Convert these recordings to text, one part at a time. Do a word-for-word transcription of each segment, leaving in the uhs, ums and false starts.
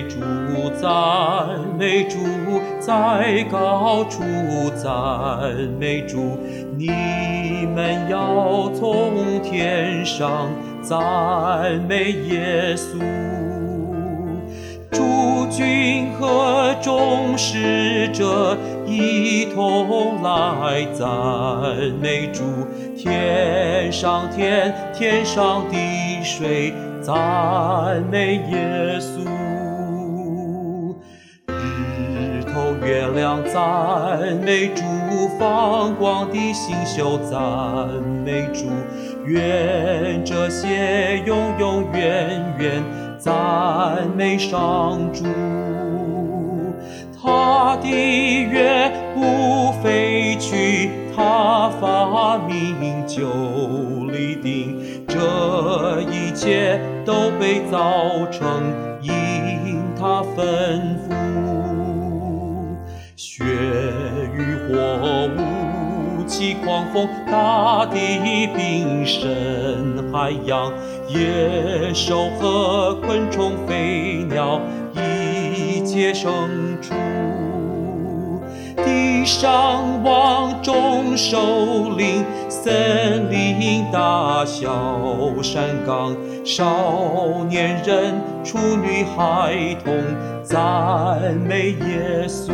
主，赞美主，在高处赞美主。你们要从天上赞美耶稣。诸军和众使者一同来赞美主，天上天，天上地水赞美耶稣。日头月亮赞美主，放光的星宿赞美主，愿这些永永远远赞美上主。他的约不废去，他发明就立定，这一切都被造成，因他吩咐。雪雨火雾气狂风，大地冰深海洋，野兽和昆虫飞鸟，一切牲畜。地上望众首领，森林大小山岗，少年人处女孩童赞美耶稣。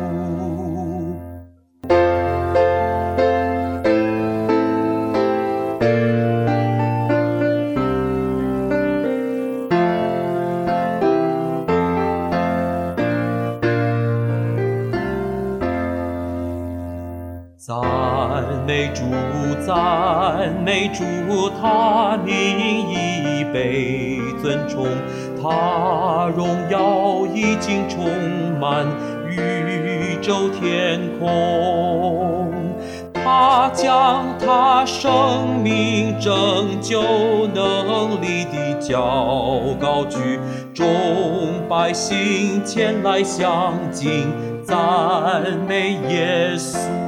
赞美主，赞美主，他名已被尊崇，他荣耀已经充满宇宙天空。他将他生命拯救能力的骄高举，众百姓前来相敬，赞美耶稣。